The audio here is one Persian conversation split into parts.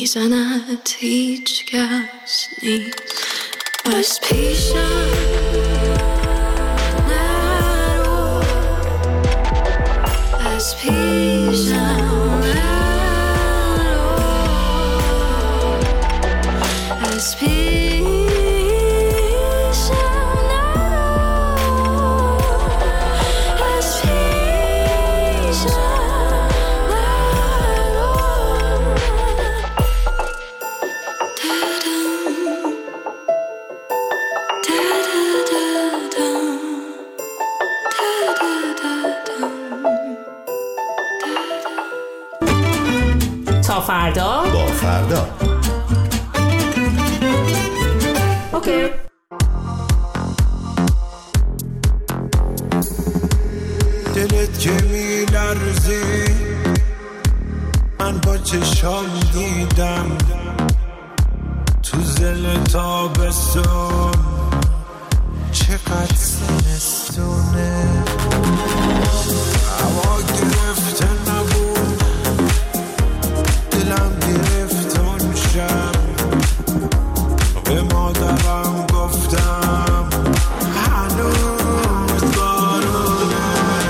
میزند هیچ کس نیست از پیشم نرو از پیشم نرو از پیشم تا فردا با فردا. اوکی. دلت که میلرزی من با چشام دیدم تو زل تابستون چقدر سنستونه هوا گرفته نبود دلم گرفت اون شب به مادرم گفتم هنوز بارونه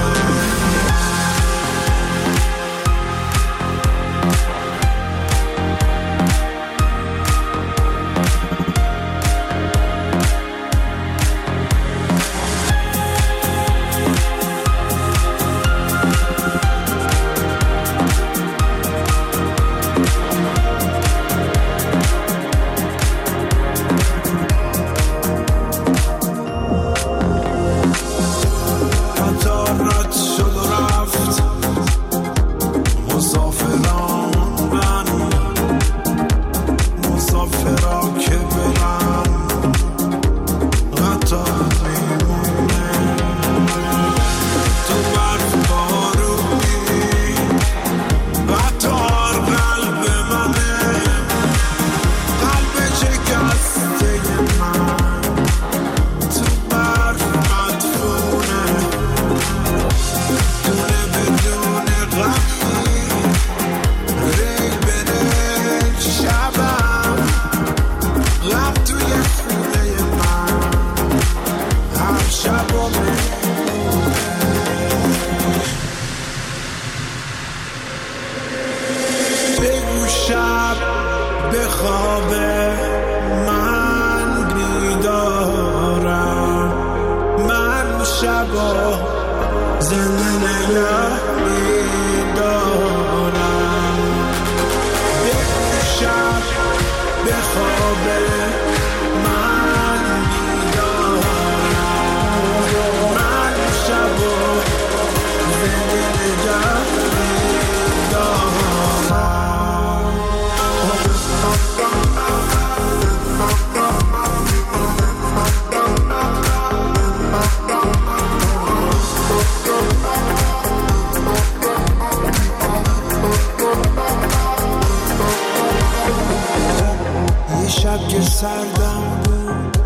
سردم بود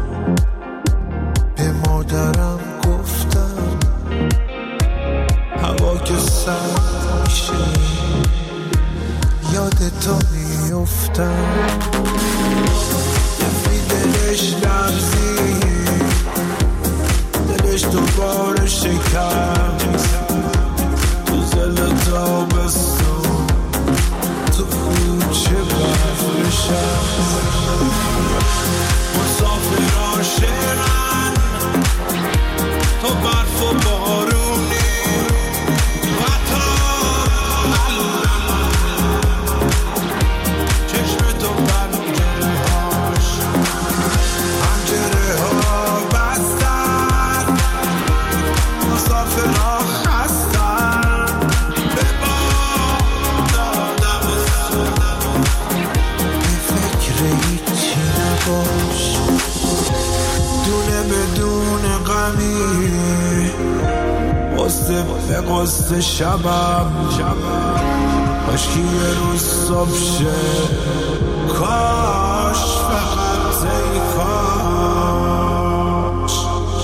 به مادرم گفتم هوا که سرد میشه یاد تو میفتم دلش لرزی دلش دوباره شکم تو زل تابستون تو کوچه برفشم مسافرها شیرن تو برف و بارونی چشم تو پنجره ها بستن مسافرها خستن به باد دادم به فکر هیچی نباش دونه بدون غمی قصه به قصه شبم کاشکی یه روز صبح شه کاش فقط ای کاش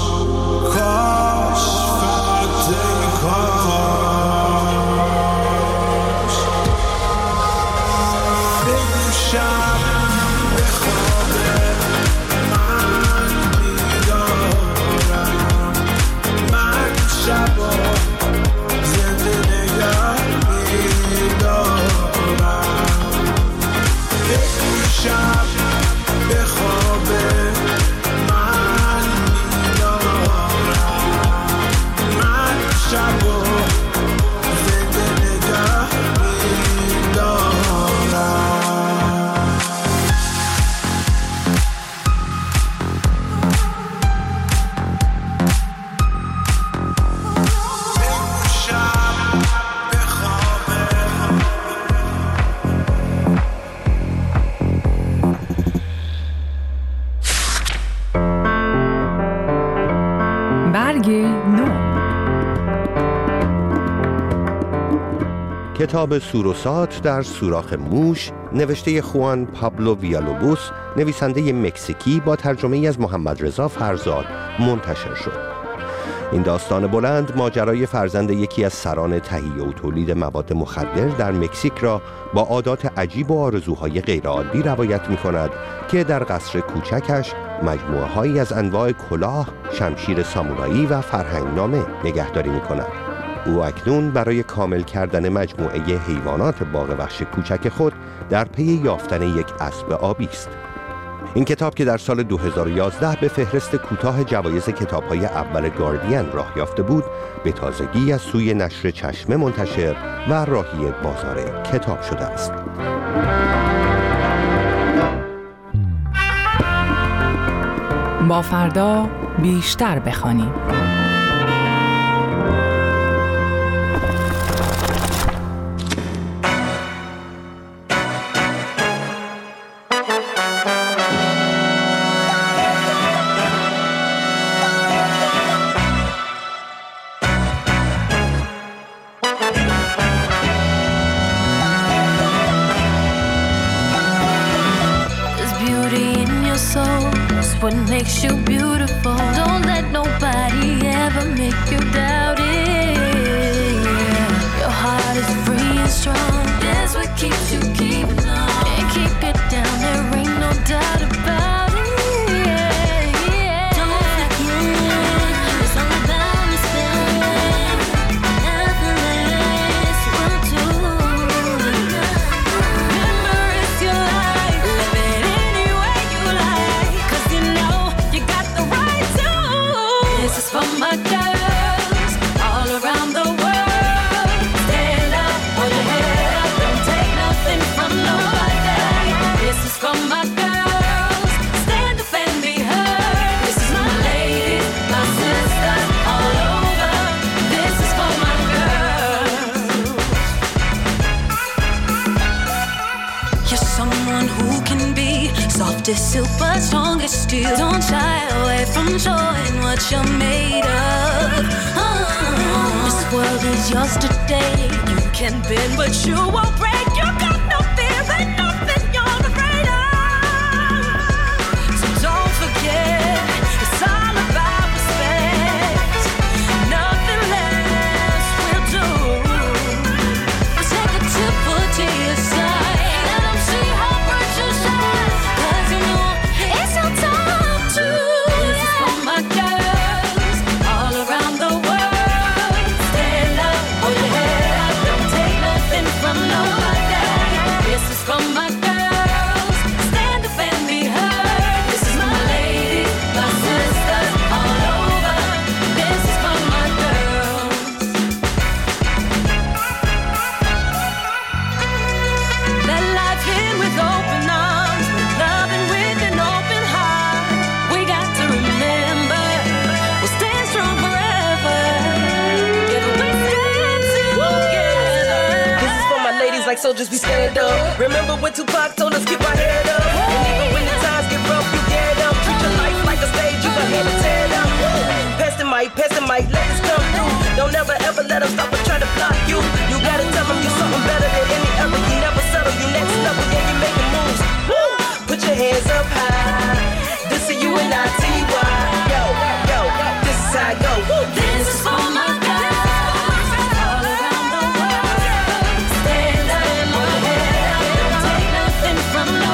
کاش فقط ای کاش بگو شب به خواب من بیدارم، من شبا زنده نگه میدارم. بگو شب به خواب من بیدارم، من شبا زنده نگه کتاب سوروسات در سوراخ موش نوشته خوان پابلو ویالوبوس، نویسنده مکزیکی، با ترجمه از محمد رضا فرزاد منتشر شد. این داستان بلند ماجرای فرزند یکی از سران تهیه و تولید مواد مخدر در مکزیک را با عادات عجیب و آرزوهای غیرعادی روایت می‌کند که در قصر کوچکش مجموعه‌هایی از انواع کلاه، شمشیر سامورایی و فرهنگنامه نگهداری می‌کند. او اکنون برای کامل کردن مجموعه حیوانات باغ وحش کوچک خود در پی یافتن یک اسب آبی است. این کتاب که در سال 2011 به فهرست کوتاه جوایز کتاب‌های اول گاردین راه یافته بود، به تازگی از سوی نشر چشمه منتشر و راهی بازار کتاب شده است. با فردا بیشتر بخوانیم. What makes you beautiful? Don't let nobody ever make you doubt it. Your heart is free and strong. That's what keeps you keeping on. Can't keep it down, there ain't no doubt about it. Don't forget, it's all about respect. Nothing less will do. Remember, it's your life. Live it any way you like. 'Cause you know you got the right to. This is for my girls all around the world. Stand up, hold your head up, don't take nothing from nobody. This is for my girls, stand up and be heard. This is my ladies, my sisters all over. This is for my girls. You're someone who can be soft as silk but strong as steel. Don't shy away from showing what you're made of. This world is yours today. You can bend but you won't break. You got no fear and nothing you're afraid of. So don't forget, it's all about respect. Nothing less will do. Take a tip to your side. Let them see how bright you shine. 'Cause you know it's your time to. This is for my girls all around the world. Stand up, hold your head up, don't take nothing from nobody. This is for my girls, stand up and be heard. This is my ladies, my sisters all over. This is for my girls. Let life in with open arms, loving with an open heart. We got to remember, we'll stand strong forever. Together we stand together. This is for my ladies like soldiers, we stand up. Remember when Tupac told us keep our head up. And even when the times get rough, you get up. Treat your life like a stage, you got hand to tear it up. Pass the mic, let us come through. Don't ever ever let them stop or try to block you. You gotta tell them you're something better than any other. You never settle, you next level, yeah, you're making moves. Woo! Put your hands up high. This is you and I, T.Y. Yo, yo, this is how I go. Woo! This is for my girls all around the world. Stand up, hold your head up, don't take nothing from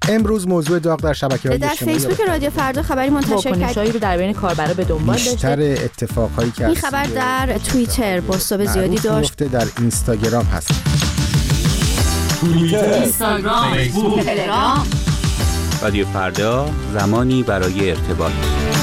امروز موضوع داغ در شبکه‌های در اجتماعی فیسبوک رادیو فردا خبری منتشر واکنشایی رو در بین کاربرا به دنبال داشته. بیشتر اتفاقهایی که این خبر در توییتر بازتاب زیادی داشت. در اینستاگرام هست. اینستاگرام، فیسبوک، تلگرام. رادیو فردا، زمانی برای ارتباط.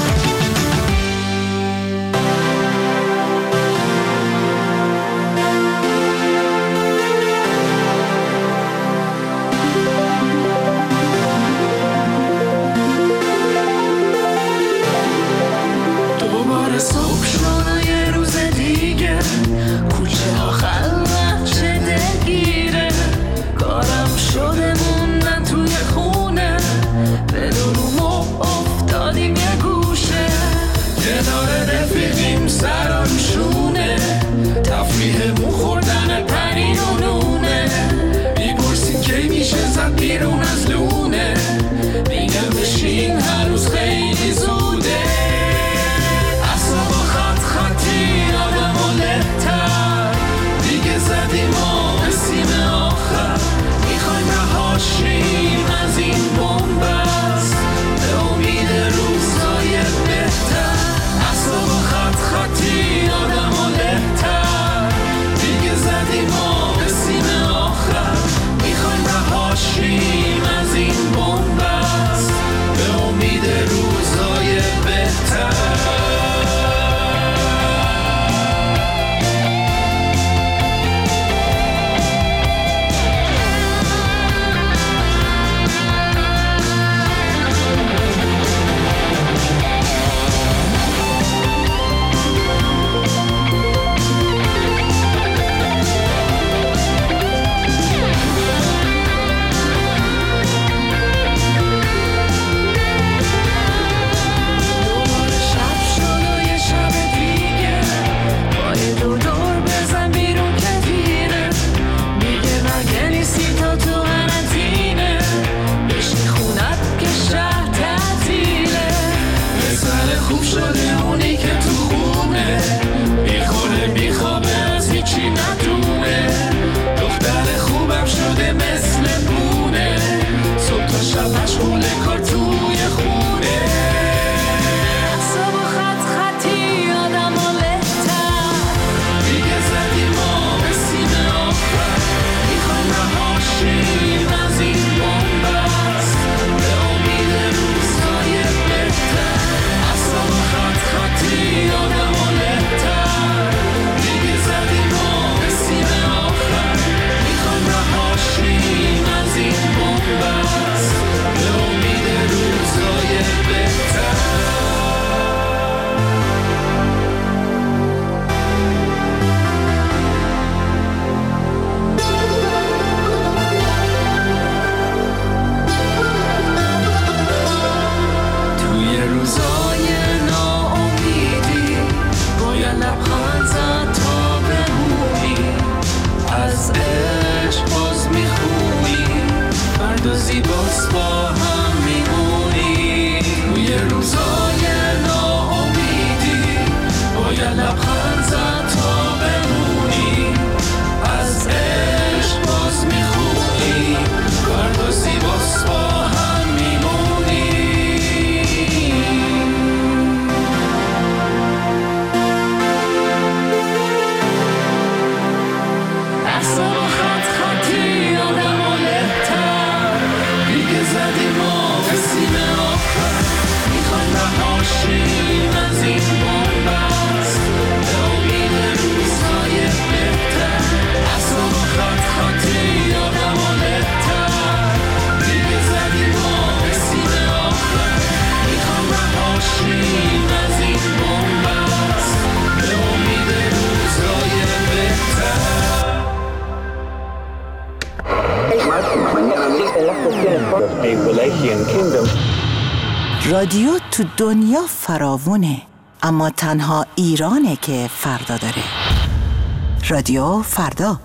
دوباره صبح شد یه روز دیگه، کوچه ها خلوت چه دلگیره، کارم شده موندن توی خونه، بدون افتادیم یه گوشه، کنار رفیقیم سرم شونه، تفریحمون خوردن پنیر و نونه، میپرسیم کی میشه زد بیرون از لونه، میگم بشین هنوز خیلی زوده، اصابا خط خطی آدم و لهتر، دیگه زدیم و به سیم آخر، میخوایم رهاشیم از این بومبست، به امید روزای بهتر، اصابا خط خطی آدم و لهتر، دیگه زدیم و به سیم آخر، میخوایم رهاشیم از این بومبست، به امید روزای بهتر. رادیو تو دنیا فراوونه، اما تنها ایرانه که فردا داره. رادیو فردا.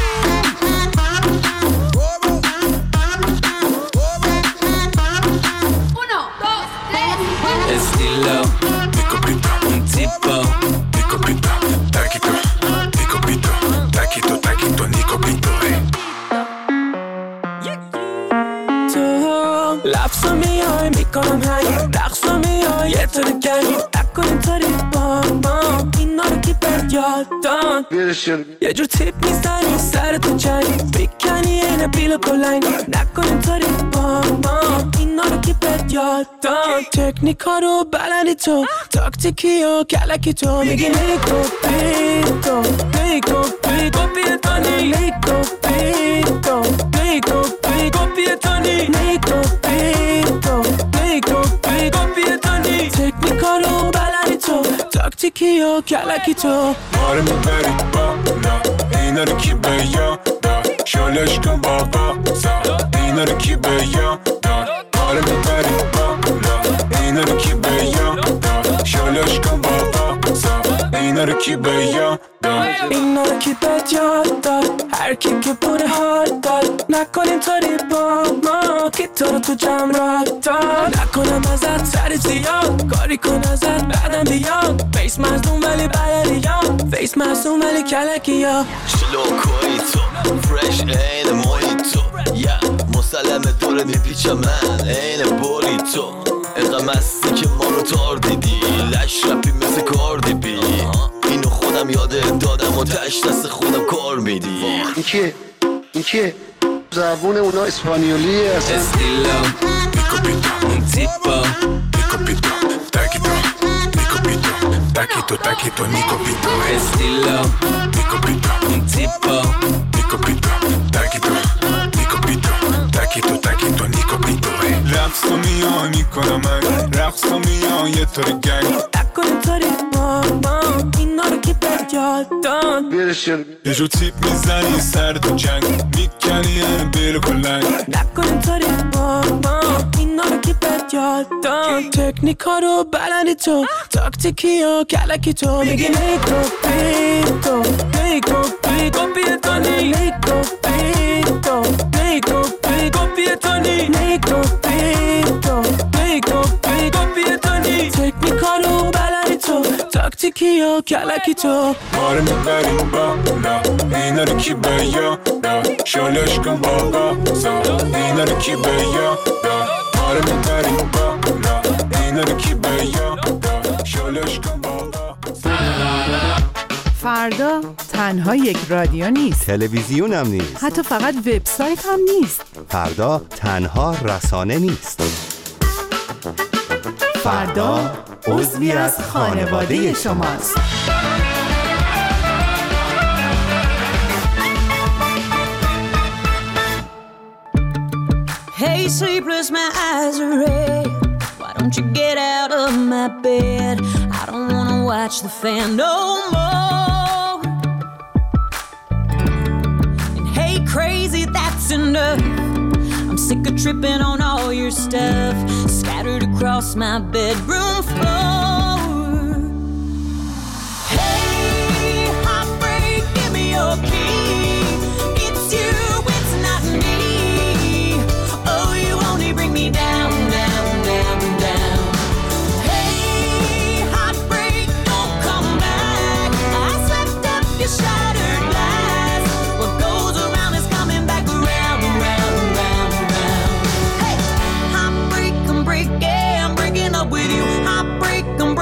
Estilo, mi copito, un tipo, mi copito, taquito, mi copito, taquito, taquito, mi copito, لفظو میای میکنم هنگ رقصو میای یه طور گنگ نکن اینطوری با ما اینا رو کی بهت یاد داد یه جور تیپ میزنی سرتو جنگ بیکنی اینه بیل بلنگ نکن اینطوری با ما اینا رو کی بهت یاد داد تکنیکا رو بلندی تو تاکتیکی و کلکی تو میگی لیکو پیتو لیکو پیتو پیتانی لیکو پیتو لیکو پیتو پیتانی لیکو پیتو لیکو پیتو پیتانی تکنیکا رو بلندی تو تاکتیکی و کلکی تو آره میبری بالا اینا رو کی به یاد داد شالش کن بابا زاد اینا رو کی به یاد داد آره میبری بالا اینا رو کی به یاد داد شالش کن بابا زاد اینا رو کی به یاد داد اینا رو کی بهت یاد داد هر کی که بوده حال داد نکن اینطوری با ما که تو رو تو جمع را داد نکنم ازت سر زیاد کاری کن ازت بعدم بیاد فیس مزدون ولی بلدیام فیس مزدون ولی کلکی ها شلوکوی تو فرش این مویتو مسلم دور میپیچ من این بوری تو اینقدر مستی که ما رو تار دیدی لش رپی مثل کاردی بی اینو خودم یاده دادم و تش دست خودم کار میدی این کیه؟ زبون اونا اسپانیولیه اصلا استیلام میکوپیتو اون تیپا میکوپیتو تاکیتو میکوپیتو تاکیتو تاکیتو میکوپیتو استیلام میکوپیتو اون تیپا میکوپیتو تاکیتو میکوپیتو تاکیتو تاکیتو میکوپیتو رقصو میای میکنم من رقصو میای یه طور گنگ نکن اینطوری ماما اینا رو کی بهت یاد داد یه جو تیپ میزنی سر تو جنگ میکنی یه بیل کلنگ نکن اینطوری ماما اینا رو کی بهت یاد داد تکنیکا رو بلندی تو تاکتیکی و کلکی تو میگی لیکو پیتو لیکو پیتو پیتانی لیکو پیتو لیکو پیتو پیتانی لیکو پیتو لیکو پیتو پیتانی تکنیکا رو بلندی تو تاکتیکی و کلکی تو آره میبریم بالا اینا رو کی به یاد داد شالش کن بابا زاد اینا رو کی به یاد داد آره میبریم بالا اینا رو کی به یاد داد شالش کن بابا فردا تنها یک رادیو نیست، تلویزیون هم نیست، حتی فقط وبسایت هم نیست. فردا تنها رسانه نیست. فردا عضوی از خانواده شماست. Hey, sleepless, my eyes are red. Why don't you get out of my bed? I don't wanna watch the fan no more. And hey, crazy, that's enough. I'm sick of tripping on all your stuff scattered across my bedroom floor. Hey, heartbreak, give me your key. It's you, it's not me. Oh, you only bring me down, down, down, down. Hey, heartbreak, don't come back. I swept up your shattered glass. What goes around is coming back around, around, around, around. Hey, heartbreak, I'm breaking up with you. Heartbreak, I'm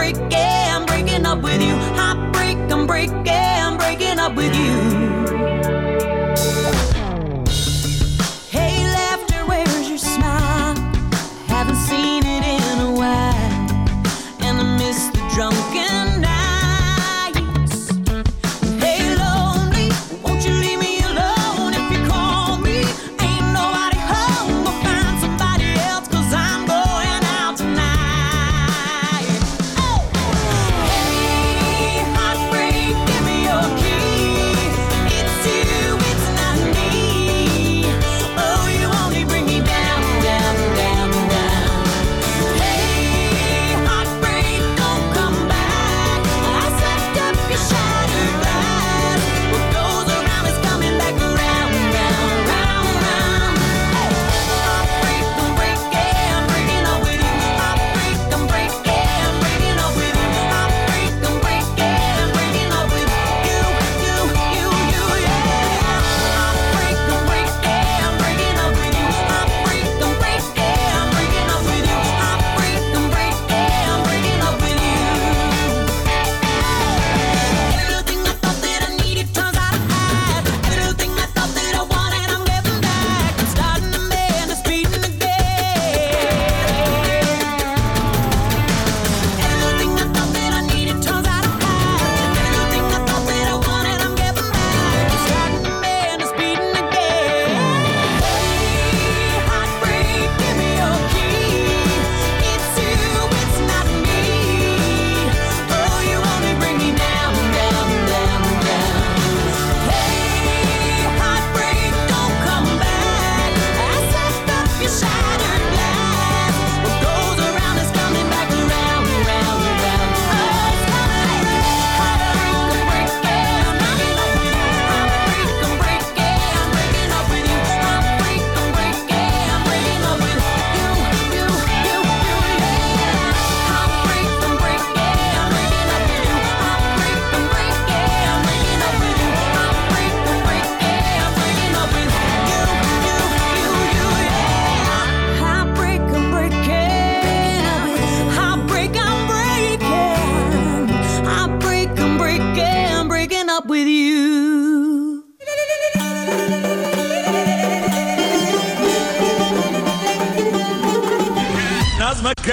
نظمك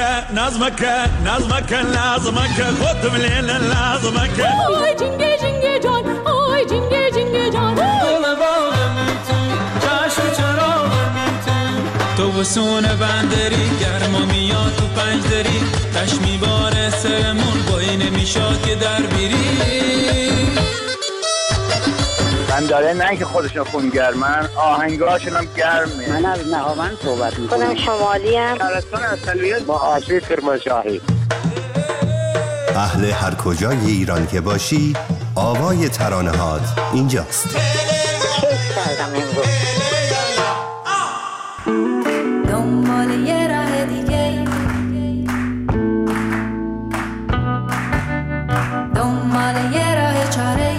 خودم لیل نظمک آی جنگه جنگه جان آی جنگه جنگه جان گل باغم تو چشم چراغم تو بسون بندری گرما میاد تو پنج دری تش میباره سرمون بایی نمیشاد که در بیری من داره نه که خودشون خونگرمن آهنگاشون هم گرمه. من از نهاوند صحبت میکنم. خودم شمالی ام. شهرستان اصلیت با آشی کرمانشاهی. اهل هر کجای ایران که باشی آوای ترانه‌هات اینجاست. کیف کردم امروز. دنبال یه راه دیگه دنبال یه راه چاره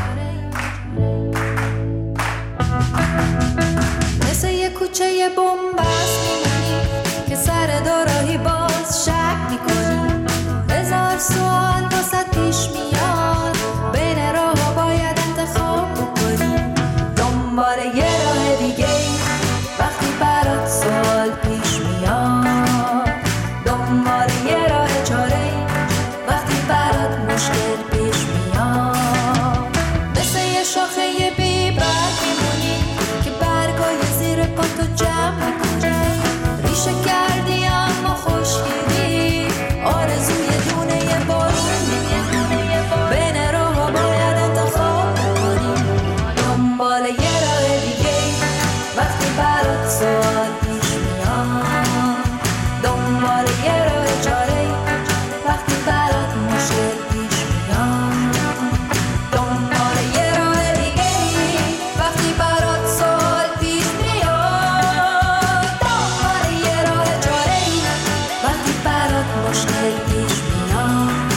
مثل یه کوچه بنبست میمونی که سر دوراهی باز شک میکنی هزار سوال واسه پیش میاد بین راه ها باید انتخاب بکنی دنبال یه راه دیگه وقتی برات سوال پیش میاد دنبال یه راه چاره وقتی برات مشکل پیش میاد مثل یه شاخه بی برگ میمونی که برگای زیر پاتو جمع میکنی ریشه کردی اما خوشگیری آرزوی دونه یه بارون بین راه ها باید انتخاب بکنی دنبال یه راه دیگه وقتی برات سوال پیش میاد دنبال یه راه چاره وقتی برات مشکل پیش میاد دنبال یه راه دیگه وقتی برات سوال پیش میاد دنبال یه راه چاره وقتی برات مشکل پیش میاد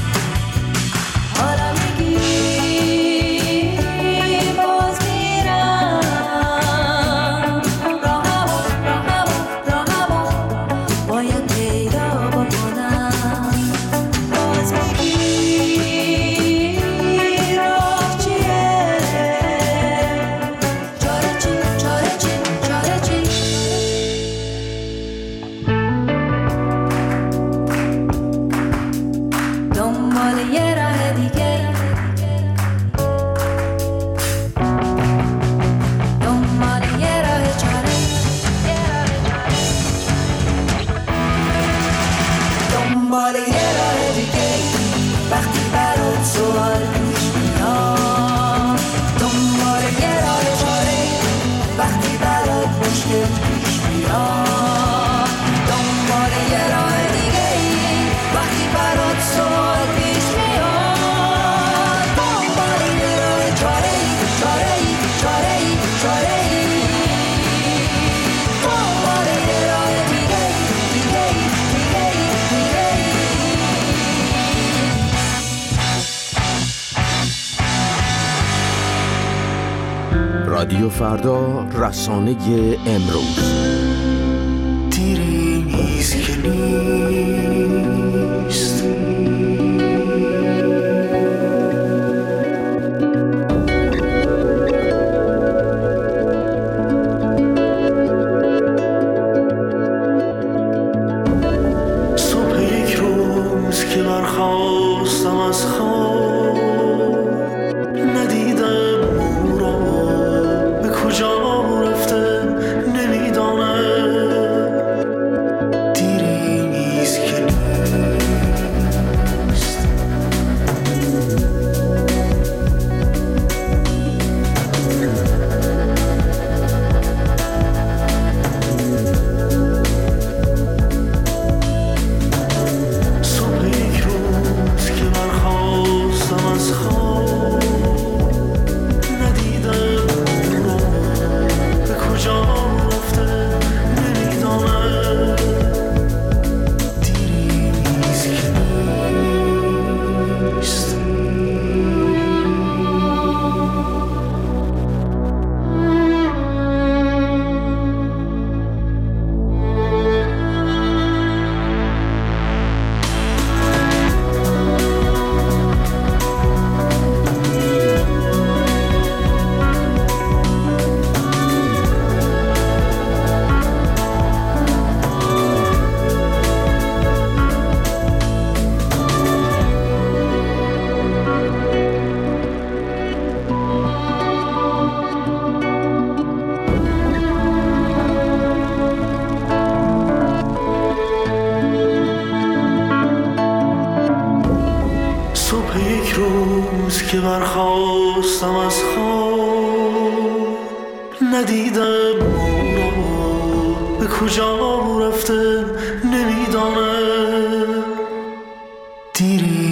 حالا میگی باز میرم راهمو باید پیدا بکنم باز میگی راه چیه چاره چی چاره چی چاره چی دنبال یه راه دیگه دنبال یه راه چاره دنبال یه راه دیگه وقتی برات سوال پیش میاد دنبال یه راه چاره وقتی برات مشکل پیش میاد دنبال یه راه دیگه وقتی برات سوال پیش میاد دنبال یه راه چاره چاره چاره چاره دنبال یه راه دیگه دیگه دیگه دیگه رادیو فردا، رسانه امروز. دیری نیست که نیست صبح یک روز که برخاستم از خواب ندیدم او را به کجا رفته نمیدانم دیری نیست که نیست صبح یک روز که برخاستم که برخواستم از خواب ندیدم او را به کجا رفته نمیدانم دیری